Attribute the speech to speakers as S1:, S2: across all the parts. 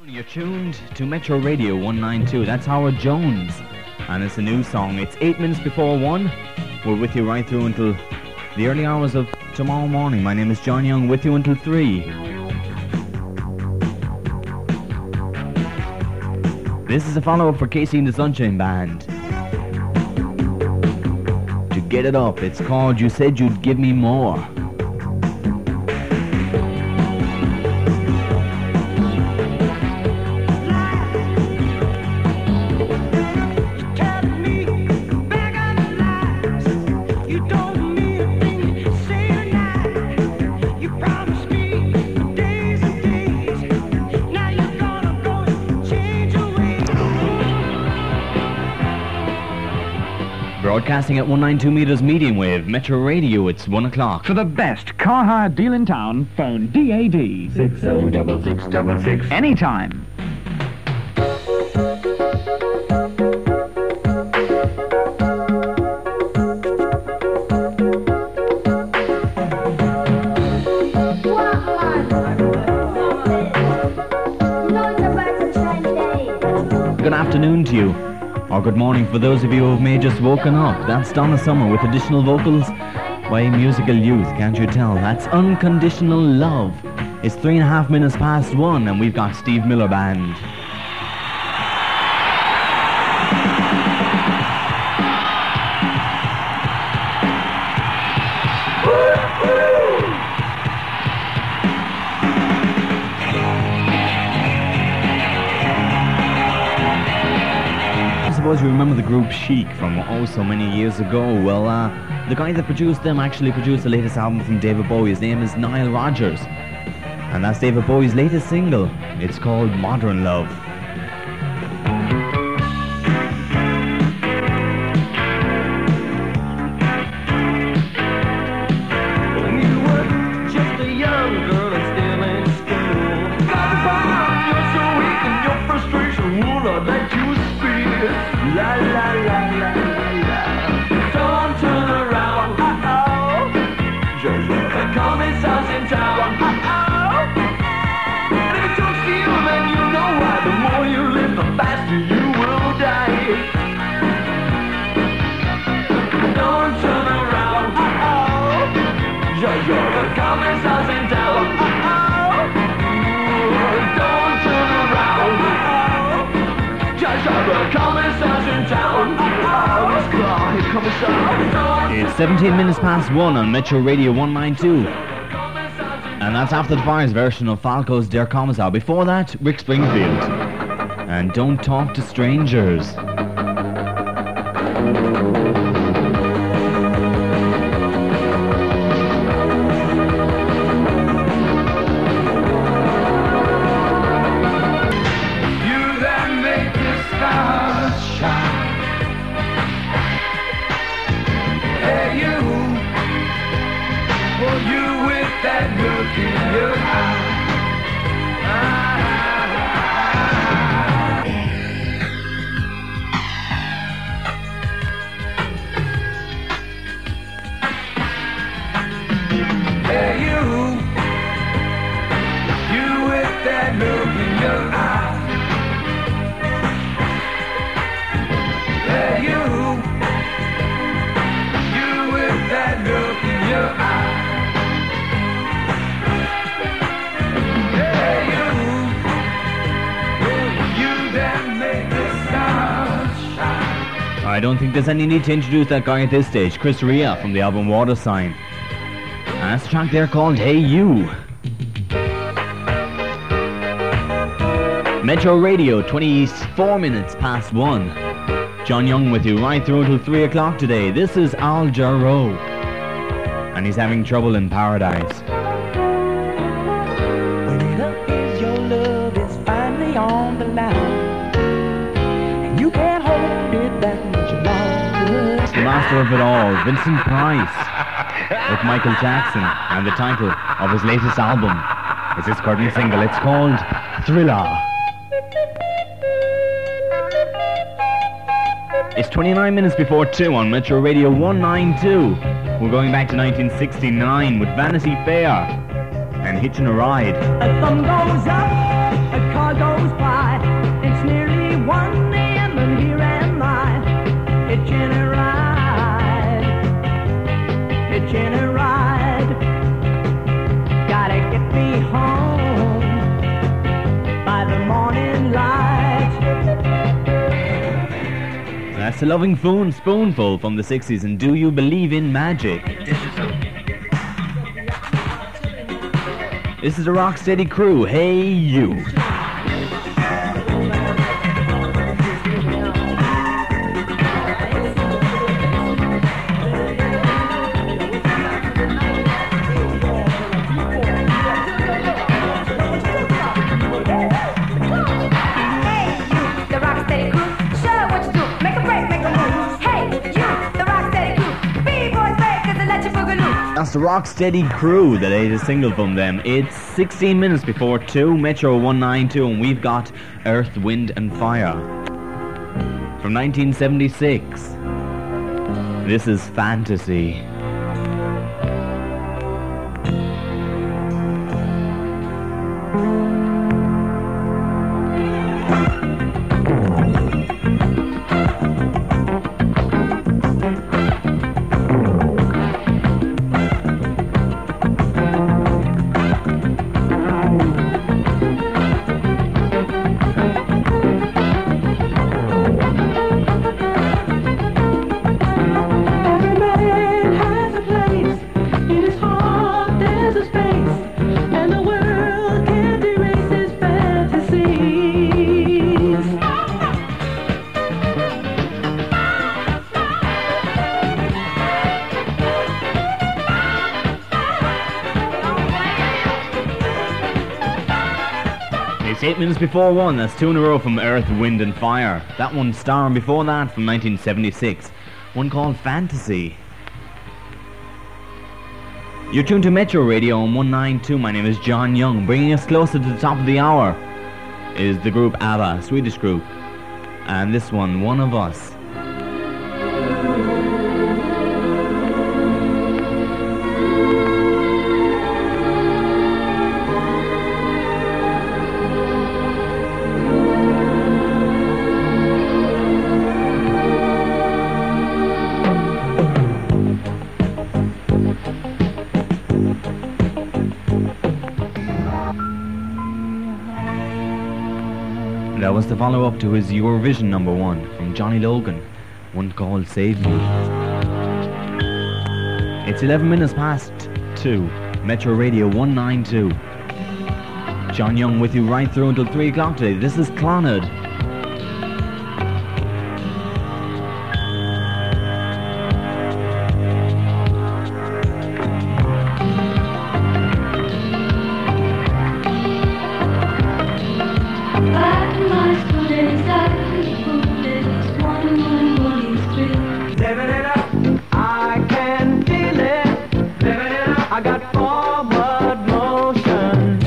S1: You're tuned to Metro Radio 192. That's Howard Jones. And it's a new song. It's 8 minutes before 1. We're with you right through until the early hours of tomorrow morning. My name is John Young, with you until 3. This is a follow-up for Casey and the Sunshine Band. To get it up, it's called You Said You'd Give Me More. Broadcasting at 192 meters medium wave, Metro Radio, it's 1 o'clock.
S2: For the best car hire deal in town, phone DAD 606666 anytime.
S1: Good afternoon to you. Or good morning for those of you who may have just woken up. That's Donna Summer with additional vocals by Musical Youth. Can't you tell? That's Unconditional Love. It's 3.5 minutes past 1 and we've got Steve Miller Band. I suppose you remember the group Chic from so many years ago. Well, the guy that produced them actually produced the latest album from David Bowie. His name is Nile Rodgers. And that's David Bowie's latest single. It's called Modern Love. It's 17 minutes past 1 on Metro Radio 192. And that's After the Fire's version of Falco's Der Kommissar. Before that, Rick Springfield. And Don't Talk to Strangers. I don't think there's any need to introduce that guy at this stage. Chris Rea from the album Water Sign. And that's a track there called Hey You. Metro Radio, 24 minutes past 1. John Young with you right through until 3 o'clock today. This is Al Jarreau. And he's having trouble in paradise.
S3: When it appears your love is finally on the line, and you can't hold it that much longer.
S1: It's the master of it all, Vincent Price, with Michael Jackson, and the title of his latest album is his current single. It's called Thriller. It's 29 minutes before 2 on Metro Radio 192. We're going back to 1969 with Vanity Fair and Hitching a Ride.
S3: A thumb goes up, a car goes by.
S1: That's a Loving Spoonful from the 60s, and Do You Believe in Magic? This is the Rocksteady Crew, Hey You. That's the Rocksteady Crew, the latest single from them. It's 16 minutes before 2, Metro 192, and we've got Earth, Wind and Fire from 1976. This is Fantasy. It's 8 minutes before 1, that's 2 in a row from Earth, Wind and Fire. That one starring before that from 1976, one called Fantasy. You're tuned to Metro Radio on 192, my name is John Young. Bringing us closer to the top of the hour is the group ABBA, a Swedish group. And this one, One of Us. That was the follow-up to his Eurovision number 1 from Johnny Logan, one called Save Me. It's 11 minutes past 2, Metro Radio 192. John Young with you right through until 3 o'clock today. This is Clonard.
S3: I can feel it. I got forward motion.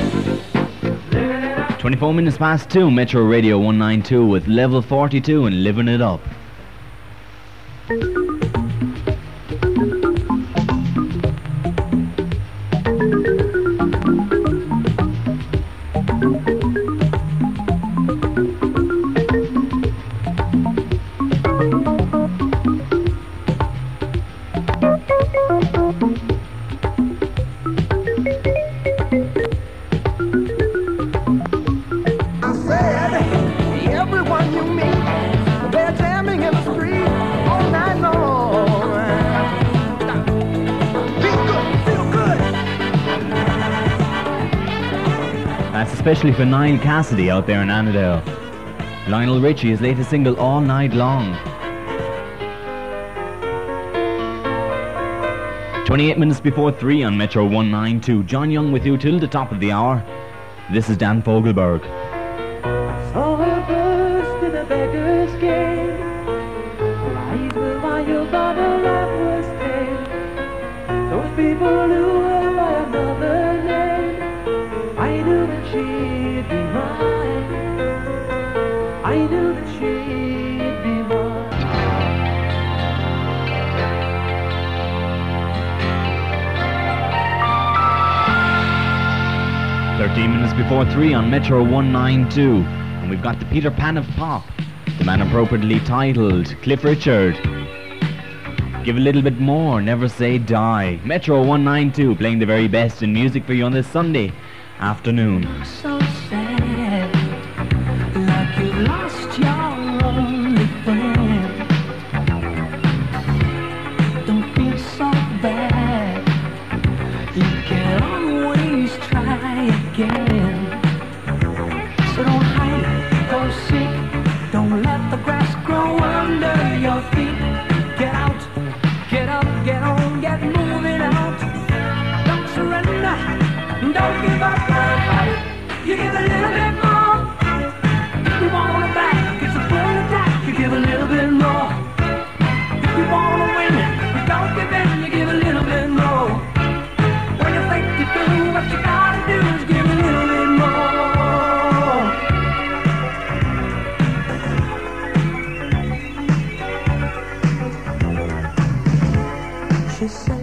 S1: 24 minutes past 2, Metro Radio 192 with Level 42 and Living It Up. Especially for Niall Cassidy out there in Annandale. Lionel Richie, his latest single, All Night Long. 28 minutes before 3 on Metro 192. John Young with you till the top of the hour. This is Dan Fogelberg.
S3: Saw her burst in a beggar's game. Eyes were wild, but her laugh was tame. Those people knew her by another name. I knew that she'd be mine. I knew that she'd be mine.
S1: 13 minutes before 3 on Metro 192. And we've got the Peter Pan of Pop, the man appropriately titled Cliff Richard. Give a little bit more, never say die. Metro 192 playing the very best in music for you on this Sunday afternoon.
S3: So sad, like you've lost your only friend. you give a little bit more. If you want it back, it's a full attack, you give a little bit more. If you want to win it, you don't give in, you give a little bit more. When you think you do, what you gotta do is give a little bit more. She said